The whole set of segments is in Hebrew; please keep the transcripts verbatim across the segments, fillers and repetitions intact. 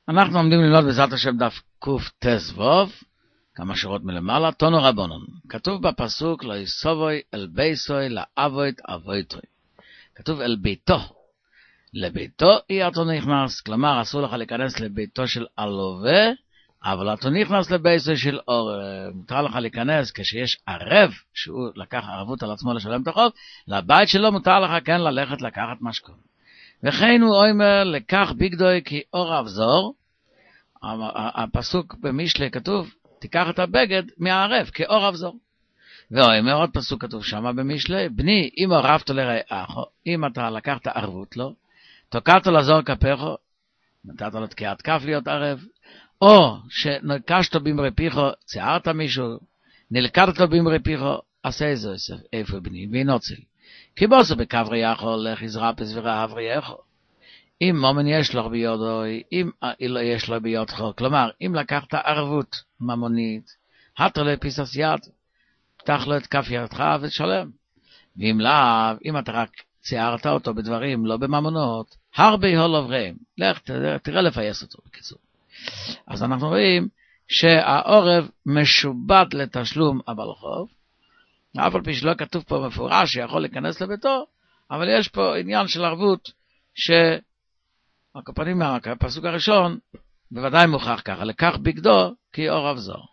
אנחנו עומדים ללמוד בעזרת השם דף קט"ו, כמה שורות מלמעלה, תנו רבונן. כתוב בפסוק, לא יסובוי אל ביתו לאבות אבותו. כתוב אל ביתו. לביתו אי אתה נכנס, כלומר אסור לך להיכנס לביתו של הלווה, אבל אתה נכנס לביתו של עורב. מותר לך להיכנס כשיש ערב, שהוא לקח ערבות על עצמו לשלם את החוב, לבית שלו מותר לך כן ללכת לקחת משכון. וכן הוא אומר, לקח בגדוי כי אור אבזור, הפסוק במשלי כתוב, תיקח את הבגד מהערב כאור אבזור. ואומר עוד פסוק כתוב שמה במשלי, בני אם ערבת לרעך, אם אתה לקחת ערבות לו, תוקעת לזור כפיך, נתת לו תקיעת כף להיות ערב, או שנקשת במרי פיך, צערת מישהו, נלקדת במרי פיך, עשה איזה איפה בני, וינוצל. כי בוסו בקברי יכול, לך יזרפס ורעב רייכו. אם מומן יש לו ביודוי, אם לא יש לו ביודך, כלומר, אם לקחת ערבות ממונית, התר לפיסס יד, פתח לו את כף ידך ושלם. ואם לא, אם אתה רק צערת אותו בדברים, לא בממונות, הרבה הולו ורעים. לך, תראה לפייס אותו בקיצור. אז אנחנו רואים שהעורב משובט לתשלום הבעל חוב, אף על פי שלא כתוב פה מפורש שיכול להיכנס לביתו, אבל יש פה עניין של ערבות שהקופנים מהפסוק הראשון בוודאי מוכח ככה, לקח בגדו כי אור אבזור.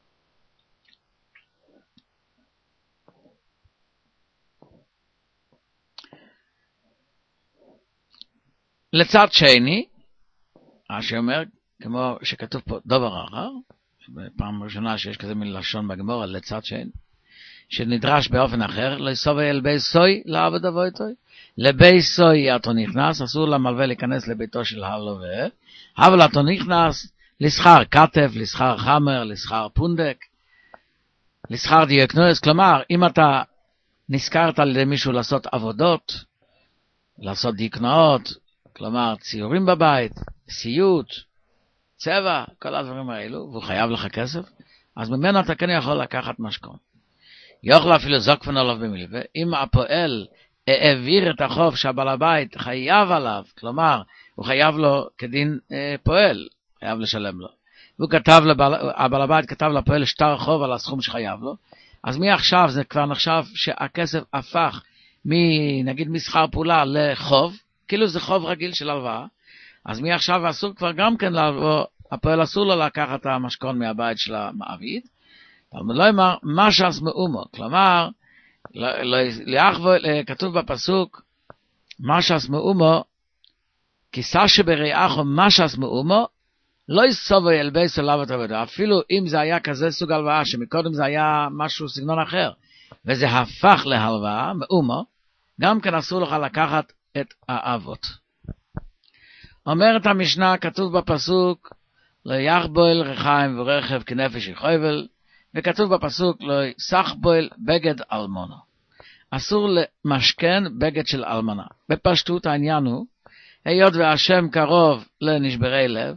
לצד שני, רש"י אומר, כמו שכתוב פה דובר אחר, בפעם ראשונה שיש כזה מלשון בגמרא, לצד שני, שנדרש באופן אחר, לסובב אל ביתוי לעבוד אבותוי. לביתוי אתה נכנס, אסור למלווה להיכנס לביתו של הלווה, אבל אתה נכנס לשכר כתף, לשכר חמר, לשכר פונדק, לשכר דיוקנוס, כלומר, אם אתה נזכרת על ידי מישהו לעשות עבודות, לעשות דיוקנאות, כלומר, ציורים בבית, סיוט, צבע, כל הדברים האלו, והוא חייב לך כסף, אז ממנו אתה כן יכול לקחת משכון. יוכל אפילו זוקפן עליו במלווה, אם הפועל העביר את החוב שהבעל הבית חייב עליו, כלומר, הוא חייב לו כדין אה, פועל, חייב לשלם לו. והוא כתב, לבעל, הבעל הבית כתב לפועל שטר חוב על הסכום שחייב לו, אז מעכשיו זה כבר נחשב שהכסף הפך מנגיד מסחר פעולה לחוב, כאילו זה חוב רגיל של הלוואה, אז מעכשיו אסור כבר גם כן לבוא, הפועל אסור לו לקחת את המשכון מהבית של המעביד, אבל לא אמר, משס מאומו, כלומר, כתוב בפסוק, משס מאומו, כיסה שברעך משס מאומו, לא יסובו אל ביתו לעבוד אבותו, אפילו אם זה היה כזה סוג הלוואה, שמקודם זה היה משהו סגנון אחר, וזה הפך להלוואה, מאומו, גם כן אסור לך לקחת את האבות. אומרת המשנה, כתוב בפסוק, לא יחבול רחיים ורכב כנפש יחובל, וכתוב בפסוק, לא יסחבול בגד אלמונו. אסור למשכן בגד של אלמנה. בפשטות העניין הוא, היות והשם קרוב לנשברי לב,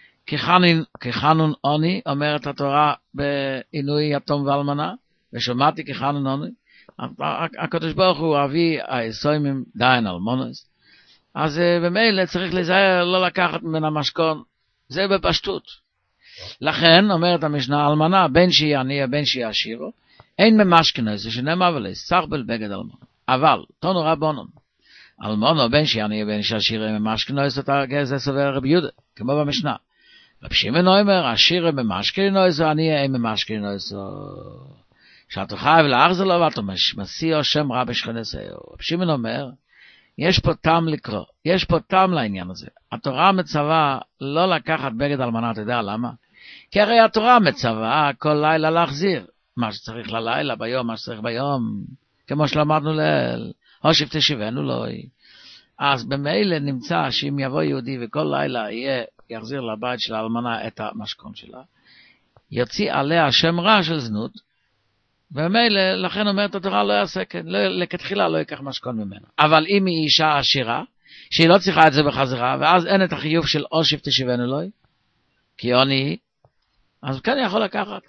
כחנון עוני, אומרת התורה בעינוי יתום ואלמנה, ושומעתי כחנון עוני, הקדוש ברוך הוא אבי היסוימים דיין אלמונס, אז במילא צריך להיזהר לא לקחת מן המשכון, זה בפשטות. לכן אומרת המשנה, אלמנה בין שהיא ענייה בין שהיא עשירו, אין ממשכן זה שנאמר ולא סחבל בגד אלמונו. אבל תנו רבונן, אלמונו בין שהיא ענייה בין שהיא עשירו ממשכן זה סובר רבי יהודה, כמו במשנה. רבי שמעון אומר, עשירו ממשכן זה ענייה אין ממשכן זה שאתה חייב להחזיר לו ואתה מסיע שם רע בשכנתו. רבי שמעון אומר, יש פה טעם לקרוא, יש פה טעם לעניין הזה. התורה מצווה לא לקחת בגד אלמנה, אתה יודע למה? כי הרי התורה מצווה כל לילה להחזיר, מה שצריך ללילה ביום, מה שצריך ביום, כמו שלמדנו לאל, הושיב תשיבנו לו. אז במילא נמצא שאם יבוא יהודי וכל לילה יהיה, יחזיר לבית של האלמנה את המשכון שלה, יוציא עליה שם רע של זנות, ומילא, לכן אומרת התורה לא יעשה כן, לא, לכתחילה לא ייקח משכון ממנה. אבל אם היא אישה עשירה, שהיא לא צריכה את זה בחזרה, ואז אין את החיוב של הושיב תשיבנו לו, כי עוני היא, אז כן יכול לקחת.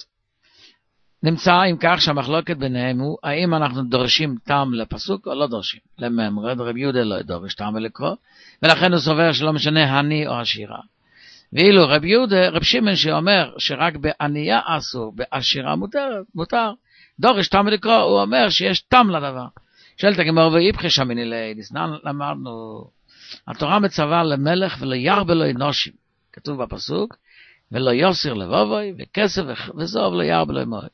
נמצא אם כך שהמחלוקת ביניהם הוא, האם אנחנו דורשים טעם לפסוק או לא דורשים. לממרד רבי יהודה לא דורש טעם ולקרוא, ולכן הוא סובר שלא משנה הני או עשירה. ואילו רב יהודה, רב שמעון שאומר שרק בענייה אסור, בעשירה מותר, מותר. דורש תם לקרוא, הוא אומר שיש תם לדבר. שואלת הגמרא ואיפכי שמיני לידיס, למדנו, התורה מצווה למלך ולא ירבה לו אנושים, כתוב בפסוק, ולא יוסר לבובוי, וכסף וזוב לא ירבה לו מועד.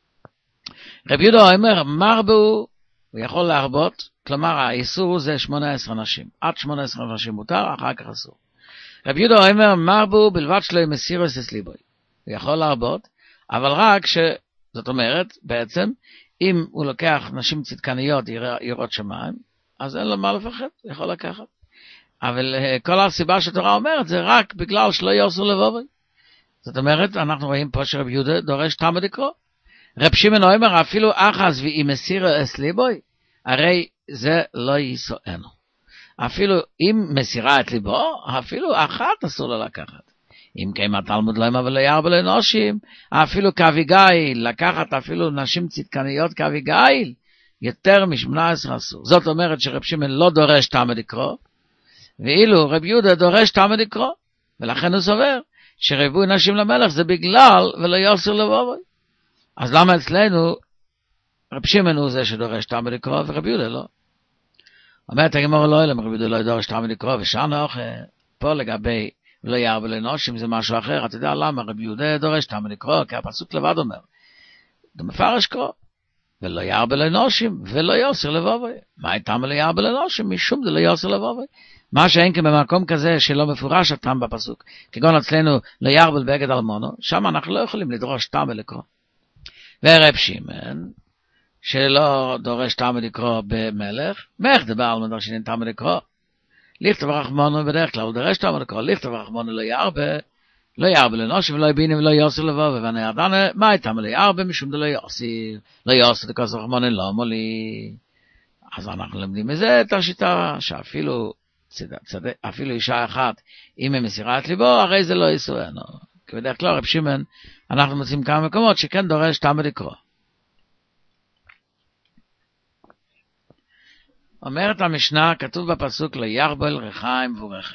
רב יהודה אומר, מרבו, הוא יכול להרבות, כלומר האיסור זה שמונה עשרה נשים, עד שמונה עשרה נשים מותר, אחר כך אסור. רב יהודה אומר, מרבו בלבד שלו מסירוס אסליבוי, הוא יכול להרבות, אבל רק ש... זאת אומרת, בעצם, אם הוא לוקח נשים צדקניות יראות שמיים, אז אין לו מה לפחד, הוא יכול לקחת. אבל כל הסיבה שהתורה אומרת, זה רק בגלל שלא יוסר לבובוי. זאת אומרת, אנחנו רואים פה שרב יהודה דורש תמה דקרוא. רב שמעון אומר, אפילו אחז ואם מסירה אסליבוי, הרי זה לא יסוענו. אפילו אם מסירה את ליבו, אפילו אחת אסור לו לקחת. אם כן התלמוד לא אמר ולא ירבה לו אנושים, אפילו כאביגיל, לקחת אפילו נשים צדקניות כאביגיל, יותר מ-שמונה עשרה אסור. זאת אומרת שרב שמעון לא דורש תמה דקרוא, ואילו רב יהודה דורש תמה דקרוא, ולכן הוא סובר שריבוי נשים למלך זה בגלל ולא יוסר לבובוי. אז למה אצלנו רב שמעון הוא זה שדורש תמה דקרוא ורב יהודה לא? אומרת הגמרא לא אלא, רב יהודה לא דורש תמה דקרוא, ושאר פה לגבי ולא ירבה לו אנושים זה משהו אחר. אתה יודע למה רב יהודה דורש תמה דקרוא? כי הפסוק לבד אומר, זה מפרש קרוא, ולא ירבה לו אנושים ולא יוסר לבובוי. מה הייתם לא ירבה לו אנושים? משום זה לא יוסר לבובוי. מה שאין כן במקום כזה שלא מפורש התם בפסוק, כגון אצלנו לא ירבל בגד אלמונו, שם אנחנו לא יכולים לדרוש תמה לקרוא. ורב שמעון שלא דורש תמה לקרוא במלך, מאיך דבר על מדרשין תמה לקרוא? לכתוב רחמנו בדרך כלל, הוא דורש תמה לקרוא, לכתוב רחמנו לא ירבה, לא ירבה לאנושים ולא יבינים ולא יוסר לבובוי, ואני ידענו, מה הייתם לא ירבה? משום דלא יוסר, לא יוסר דקוס רחמנו לא מולי. אז אנחנו למדים מזה את השיטה שאפילו צד, צד, אפילו אישה אחת, אם היא מסירה את ליבו, הרי זה לא יסוענו. כי בדרך כלל רב שמעון, אנחנו מוצאים כמה מקומות שכן דורש תמה לקרוא. אומרת המשנה, כתוב בפסוק, לא ירבל רחיים ורכב.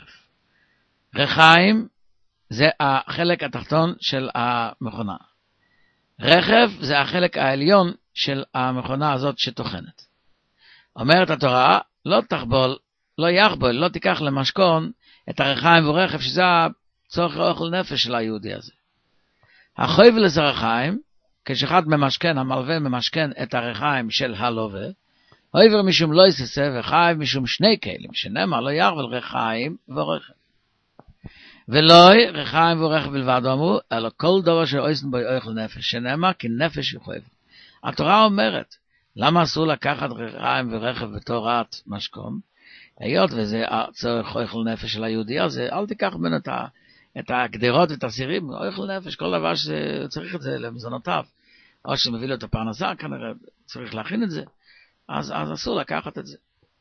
רחיים זה החלק התחתון של המכונה. רכב זה החלק העליון של המכונה הזאת שתוכנת. אומרת התורה, לא תחבול, לא יחבול, לא תיקח למשכון את הרחיים ורכב, שזה הצורך אוכל נפש של היהודי הזה. החויב לזה רחיים, כשאחד ממשכן, המלווה ממשכן את הרחיים של הלווה, עובר משום לא יססה וחייב משום שני כלים, שנאמר לא ירבל רחיים ורכב. ולא רחיים ורכב בלבד אמרו, אלא כל דבר שאויסן בו אוכל נפש, שנאמר כי נפש יחויב. התורה אומרת, למה אסור לקחת רחיים ורכב בתורת משכון? היות וזה הצורך אוכל נפש של היהודי הזה, אל תיקח ממנו את, את הגדרות ואת הסירים, אוכל נפש, כל דבר שצריך את זה למזונותיו, או שמביא לו את הפרנסה, כנראה צריך להכין את זה. אז, אז אסור לקחת את זה.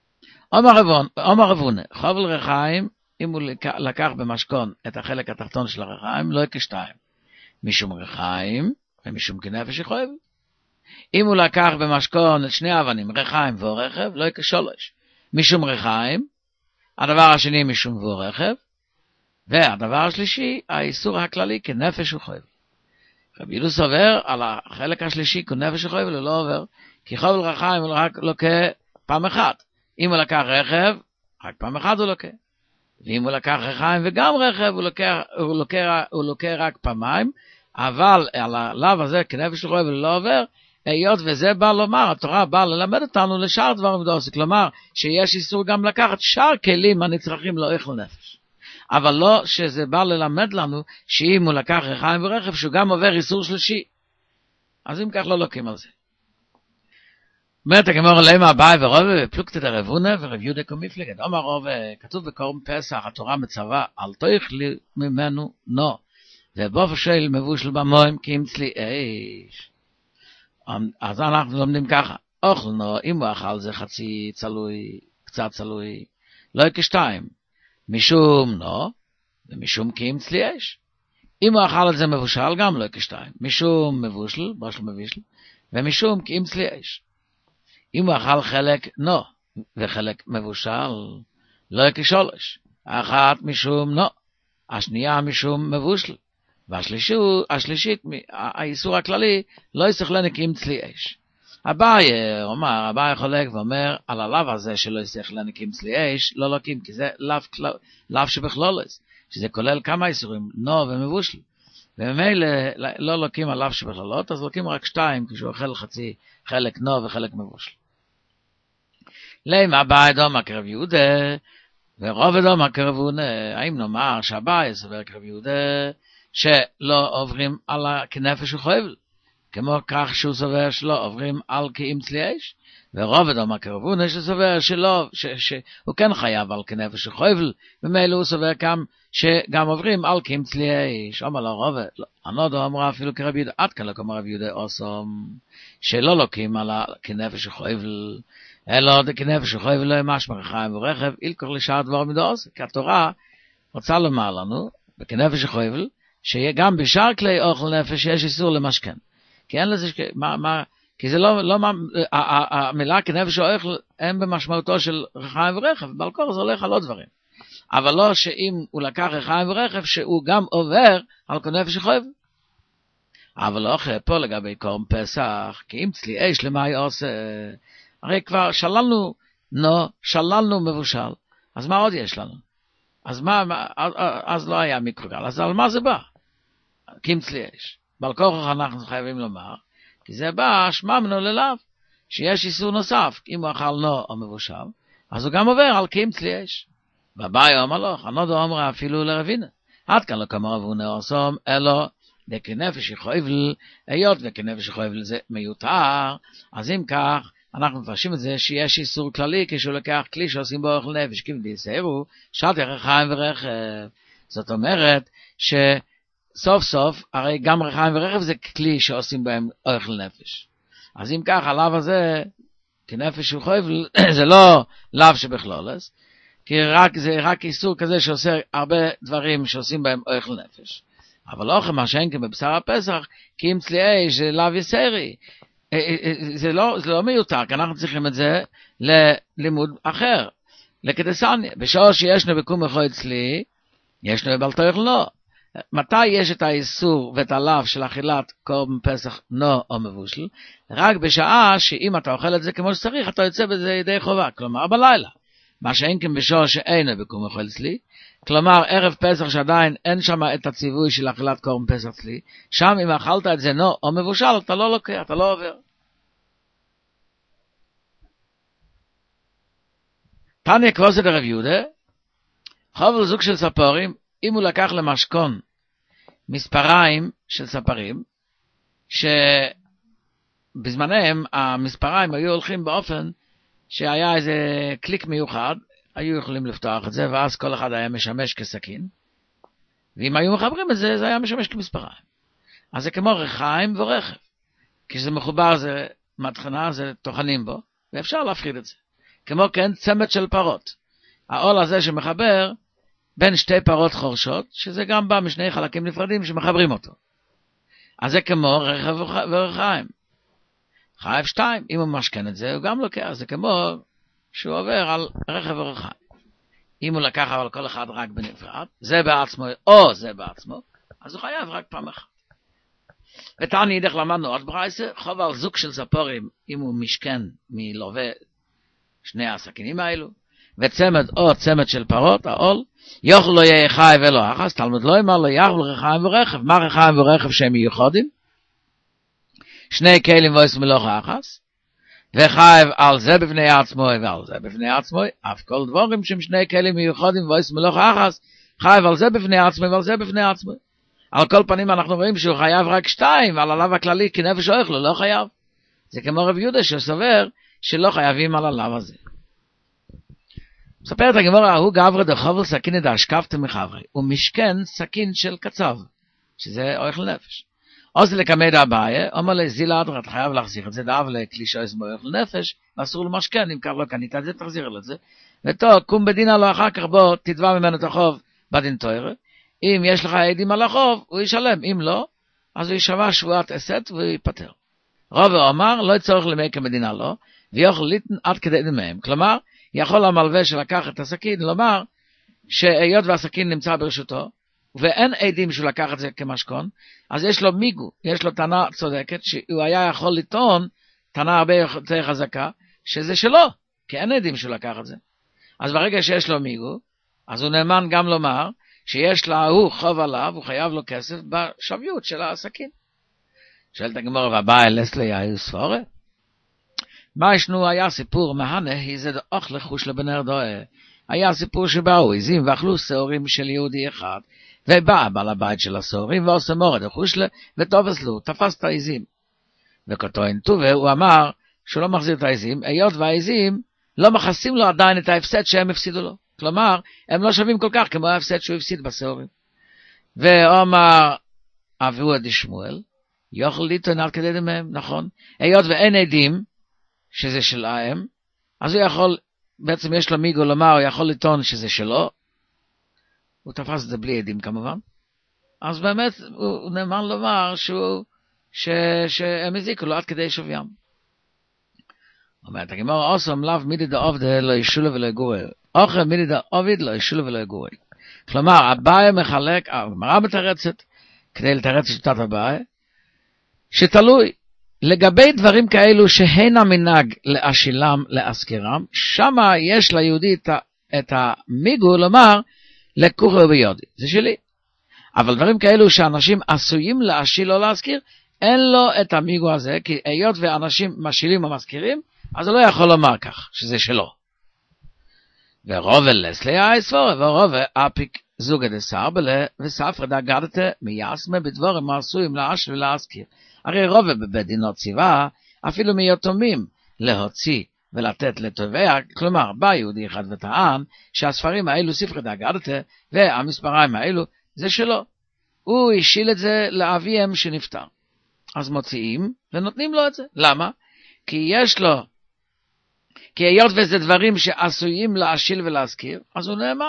אומר רבונה, חובל רחיים, אם הוא לקח במשכון את החלק התחתון של הרחיים, לא כשתיים. משום רחיים, ומשום כנפש יחויב. אם הוא לקח במשכון את שני אבנים, רחיים ורכב, לא כשלוש. משום רחיים, הדבר השני משום ורכב, והדבר השלישי, האיסור הכללי כנפש יחויב. רבי יהודה סובר על החלק השלישי כנפש יחויב, הוא לא עובר, כי חובל רחיים הוא רק לוקה פעם אחת. אם הוא לקח רכב, רק פעם אחת הוא לוקה. ואם הוא לקח רחיים וגם רכב, הוא לוקה, הוא לוקה, הוא לוקה רק פעמיים, אבל על הלאו הזה כנפש יחויב הוא לא עובר, היות וזה בא לומר, התורה באה ללמד אותנו לשאר דברים דורסים, כלומר שיש איסור גם לקחת שאר כלים הנצרכים לאוכל נפש. אבל לא שזה בא ללמד לנו שאם הוא לקח רחיים ורכב שהוא גם עובר איסור שלישי. אז אם כך לא לוקים על זה. אומרת הגמרא למה באי ורוב פלוגתא דרבונה ורב יהודה כמפלגת. אומר רוב, כתוב בקורבן פסח, התורה מצווה אל תאכלי ממנו נו, ובאופן של מבושל במים כי ימצא לי אש. אז אנחנו לומדים ככה, אוכל נו, אם הוא אכל זה חצי צלוי, קצת צלוי, לא כשתיים, משום נו, ומשום כי ימצא לי אש. אם הוא אכל את זה מבושל גם לא כשתיים, משום מבושל, בשל מבושל, ומשום כי ימצא לי אש. אם הוא אכל חלק נו, וחלק מבושל, לא כשלוש, אחת משום נו, השנייה משום מבושל, והשלישית, האיסור הכללי, לא יצטרך לנקים צלי אש. אביי אומר, אביי חולק ואומר, על הלאו הזה שלא יצטרך לנקים צלי אש, לא לוקים, כי זה לאו שבכלולס, שזה כולל כמה איסורים, נו ומבושל. וממילא לא לוקים על לאו שבכללות, אז לוקים רק שתיים, כשהוא אוכל חצי, חלק נו וחלק מבושל. למה אביי דומה כרב יהודה, ורוב דומה כרב יהודה, האם נאמר שאביי סובר כרב יהודה, שלא עוברים על כנפש וחובל, כמו כך שהוא סובר שלא עוברים על כאם צלי אש, ורוב דומה כרב יהודה שסובר שלא, שהוא כן חייב על כנפש וחובל, ומילא הוא סובר גם שגם עוברים על כאם צלי אש. אומר לו רוב, הנודו אמרה אפילו כרב יהודה, עד כאן לא כמו רב יהודה אוסום, שלא לוקים על כנפש וחובל, אלא כנפש וחובל לא משמע חיים ורכב, אילקור לשאר דבר מדעוס, כי התורה רוצה לומר לנו, בכנפש וחובל, שגם בשאר כלי אוכל נפש יש איסור למשכן. כי אין לזה, מה, מה, כי זה לא, לא, המילה כנפש ואוכל אין במשמעותו של חיים ורכב, בלקור זה הולך על עוד דברים. אבל לא שאם הוא לקח חיים ורכב, שהוא גם עובר על כנפש וחובל. אבל לא אחרי פה לגבי קורם פסח, כי אם צלי אש למה היא עושה, הרי כבר שללנו, נו, שללנו מבושל, אז מה עוד יש לנו? אז מה, אז לא היה מיקרוגל, אז על מה זה בא? קים צלי אש. בעל כורח אנחנו חייבים לומר, כי זה בא, שממנו ללאו, שיש איסור נוסף, אם הוא אכל נו או מבושל, אז הוא גם עובר על קים צלי אש. בבאי אומר לו, הנודו אומר אפילו לרבינה, עד כאן לא כמו רבונה עושום, אלו, וכנפש יחויבל, היות וכנפש יחויבל זה מיותר, אז אם כך, אנחנו מפרשים את זה שיש איסור כללי כשהוא לקח כלי שעושים בו אוכל נפש, כי ביסרו, שעת רחיים ורכב. זאת אומרת שסוף סוף, הרי גם רחיים ורכב זה כלי שעושים בהם אוכל נפש. אז אם כך, הלאו הזה, כנפש וחובל, זה לא לאו שבכלולס, כי רק, זה רק איסור כזה שעושה הרבה דברים שעושים בהם אוכל נפש. אבל לא מה שאין כבבשר הפסח, כי אם צלי אש זה לאו יסרי. זה לא, זה לא מיותר, כי אנחנו צריכים את זה ללימוד אחר, לקדסניה. בשעה שישנו בקום אחד אצלי, ישנו בבלתו לא. מתי יש את האיסור ואת הלאו של אכילת קורבן פסח נו או מבושל? רק בשעה שאם אתה אוכל את זה כמו שצריך, אתה יוצא בזה ידי חובה, כלומר בלילה. מה שאין כן בשעה שאינו בקום אחד אצלי, כלומר ערב פסח שעדיין אין שם את הציווי של אכילת קורבן פסח אצלי, שם אם אכלת את זה נו או מבושל, אתה לא לוקח, אתה לא עובר. תניא כבוסת דרב יהודה, חובל זוג של ספורים, אם הוא לקח למשכון מספריים של ספרים, שבזמנם המספריים היו הולכים באופן שהיה איזה קליק מיוחד, היו יכולים לפתוח את זה, ואז כל אחד היה משמש כסכין, ואם היו מחברים את זה, זה היה משמש כמספריים. אז זה כמו רחיים ורכב, כשזה מחובר זה מדחנה, זה תוכנים בו, ואפשר להפחיד את זה. כמו כן צמד של פרות. העול הזה שמחבר בין שתי פרות חורשות, שזה גם בא משני חלקים נפרדים שמחברים אותו. אז זה כמו רכב ורחיים. חייב שתיים, אם הוא משכן את זה, הוא גם לוקח, זה כמו שהוא עובר על רכב ורחיים. אם הוא לקח אבל כל אחד רק בנפרד, זה בעצמו או זה בעצמו, אז הוא חייב רק פעם אחת. ותעני ידך למדנו עוד ברייסה, חוב על זוג של ספורים, אם הוא משכן מלווה שני הסכינים האלו, וצמד או צמד של פרות, העול, יוכל לא יהיה חי ולא אחס, תלמוד לא אמר לו יחל רחיים ורכב, מה רחיים ורכב שהם מיוחדים? שני כלים ואיס מלוך אחס, וחייב על זה בפני עצמו ועל זה בפני עצמו, אף כל דבורים שהם שני כלים מיוחדים ואיס מלוך אחס, חייב על זה בפני עצמו ועל זה בפני עצמו. על כל פנים אנחנו רואים שהוא חייב רק שתיים, ועל הלאו הכללי כנפש אוכל, לא חייב. זה כמו רב יהודה שסובר שלא חייבים על הלאו הזה. מספרת הגמרא, הוא גברא דחובל סכין דאשקפתא מחברי, ומשכן סכין של קצב, שזה אוכל נפש. אז לקמד אביי, אומר לזילה אדרא, אתה חייב להחזיר את זה, דאב לכלי שעושה בו אוכל נפש, ואסור למשכן, אם כך לא קנית את זה, תחזיר לו את זה. וטוב, קום בדינה לו אחר כך, בוא תתבע ממנו את החוב בדין תורה. אם יש לך עדים על החוב, הוא ישלם, אם לא, אז הוא ישמע שבועת עשת ויפטר. רובו אמר, לא יצורך למי כמדינה לא, ויוכל ליתן עד כדי דמיהם. כלומר, יכול המלווה שלקח את הסכין לומר, שהיות והסכין נמצא ברשותו, ואין עדים שהוא לקח את זה כמשכון, אז יש לו מיגו, יש לו טענה צודקת, שהוא היה יכול לטעון, טענה הרבה יותר חזקה, שזה שלו, כי אין עדים שהוא לקח את זה. אז ברגע שיש לו מיגו, אז הוא נאמן גם לומר, שיש לה, הוא חוב עליו, הוא חייב לו כסף בשוויות של העסקים. שואלת הגמרא, והבא אלס ליהו ספורה? מה ישנו היה סיפור מהנה, איזה דאוך לחוש לבנר דואה. היה סיפור שבאו עזים ואכלו שעורים של יהודי אחד, ובא בעל הבית של השעורים ועושה מורד החושלה, ותופס לו, תפס את העזים. וכתוין טובה, הוא אמר שהוא לא מחזיר את העזים, היות והעזים לא מכסים לו עדיין את ההפסד שהם הפסידו לו. כלומר, הם לא שווים כל כך כמו ההפסד שהוא הפסיד בשעורים. ואומר אבוה דשמואל, יוכל ליטון עד כדי דמם, נכון? היות ואין עדים שזה שלהם, אז הוא יכול, בעצם יש לו מיגו לומר, הוא יכול לטעון שזה שלו, הוא תפס את זה בלי עדים כמובן, אז באמת הוא נאמן לומר שהוא, ש, שהם הזיקו לו עד כדי שווים. אומרת הגמרא, אוסם לאו מידי דעובד לא ישולה ולא יגורי, אוכל מידי דעובד לא ישולה ולא יגורי. כלומר, הבעיה מחלק, הגמרא מתרצת, כדי לתרץ שיטת הבעיה, שתלוי, לגבי דברים כאלו שהן המנהג לאשילם, להזכירם, שמה יש ליהודי את, את המיגו לומר, לקוחו ביודי, זה שלי. אבל דברים כאלו שאנשים עשויים להשיל או להזכיר, אין לו את המיגו הזה, כי היות ואנשים משילים או מזכירים, אז הוא לא יכול לומר כך, שזה שלו. ורובה לסלי האספורה, ורובה אפיק זוגה דסר בלה, וספרד אגדתה מייסמה בדבורים עשויים להשיל ולהזכיר. הרי רובה בבית דינו ציווה, אפילו מיתומים, להוציא ולתת לתובע, כלומר, בא יהודי אחד וטען, שהספרים האלו, ספרי דאגדתה, והמספריים האלו, זה שלו. הוא השיל את זה לאביהם שנפטר. אז מוציאים ונותנים לו את זה. למה? כי יש לו, כי היות וזה דברים שעשויים להשיל ולהזכיר, אז הוא נאמן.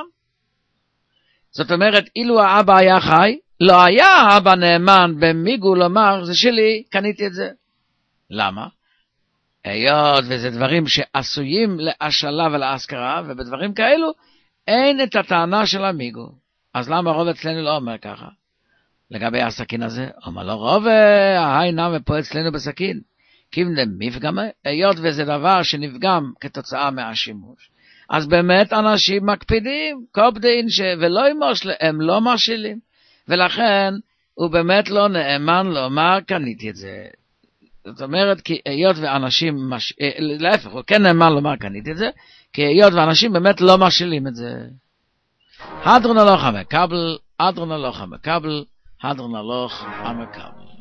זאת אומרת, אילו האבא היה חי, לא היה האבא נאמן במיגו לומר, זה שלי, קניתי את זה. למה? היות וזה דברים שעשויים להשאלה ולהזכרה, ובדברים כאלו אין את הטענה של המיגו. אז למה רוב אצלנו לא אומר ככה? לגבי הסכין הזה, אומר לו רוב, ההי נמה פה אצלנו בסכין. כיוון מפגמה, היות וזה דבר שנפגם כתוצאה מהשימוש, אז באמת אנשים מקפידים, קופדין ש... ולא ימוש, הם לא משילים, ולכן הוא באמת לא נאמן לומר, קניתי את זה. זאת אומרת, כי היות ואנשים, מש... להפך, הוא כן נאמן לומר, קניתי את זה, כי היות ואנשים באמת לא משילים את זה. הדרון הלוך המקבל, הדרון הלוך המקבל, הדרון הלוך המקבל.